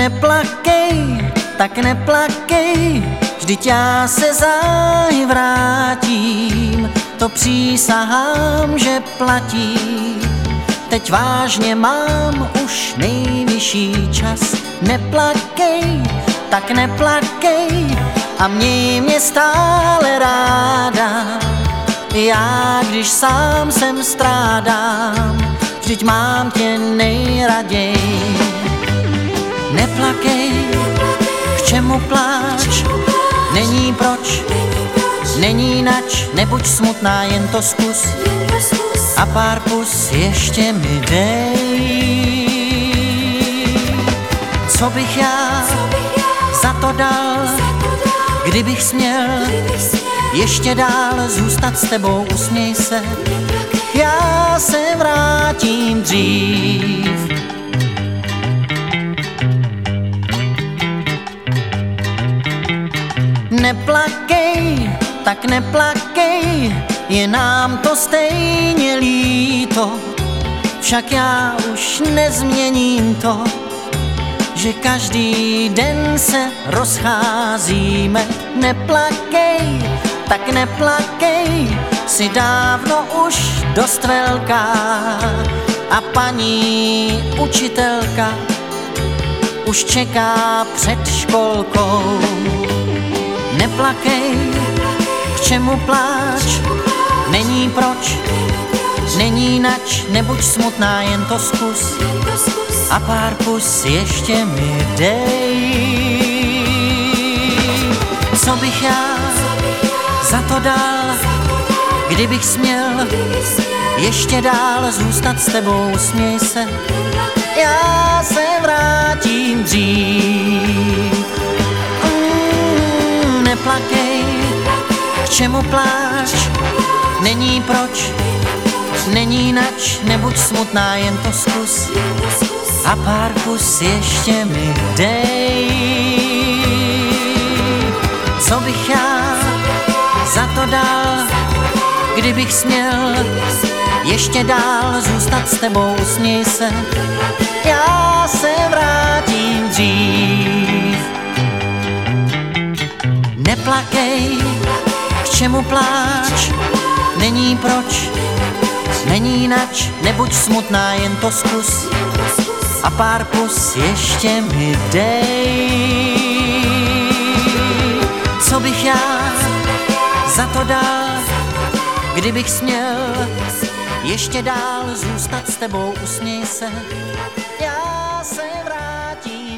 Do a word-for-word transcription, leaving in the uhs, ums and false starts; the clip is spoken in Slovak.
Neplakej, tak neplakej, vždyť já se záhy vrátím, to přísahám, že platí. Teď vážně mám už nejvyšší čas. Neplakej, tak neplakej a měj mě stále ráda. Já, když sám sem strádám, vždyť mám tě nejraději. Neplakej, k čemu pláč, není proč, není nač, nebuď smutná, jen to zkus a pár pus ještě mi dej. Co bych já za to dal, kdybych směl ještě dál zůstat s tebou, usměj se, já se vrátím dřív. Neplakej, tak neplakej, je nám to stejně líto, však já už nezměním to, že každý den se rozcházíme. Neplakej, tak neplakej, si dávno už dost velká a paní učitelka už čeká před školkou. Neplakej, k čemu pláč, není proč, není nač, nebuď smutná, jen to zkus a pár pus ještě mi dej. Co bych já za to dal, kdybych směl ještě dál zůstat s tebou, usměj se, já se vrátím dřív. Mm, neplakej, k čemu pláč, není proč, není nač, nebuď smutná, jen to zkus a pár pus ještě mi dej. Co bych já za to dal, kdybych směl ještě dál zůstat s tebou, usměj se, já se vrátím dřív. Neplakej, k čemu pláč, není proč, není nač, nebuď smutná, jen to zkus a pár pus ještě mi dej. Co bych já za to dal, kdybych směl ještě dál zůstat s tebou, usměj se, já se vrátím.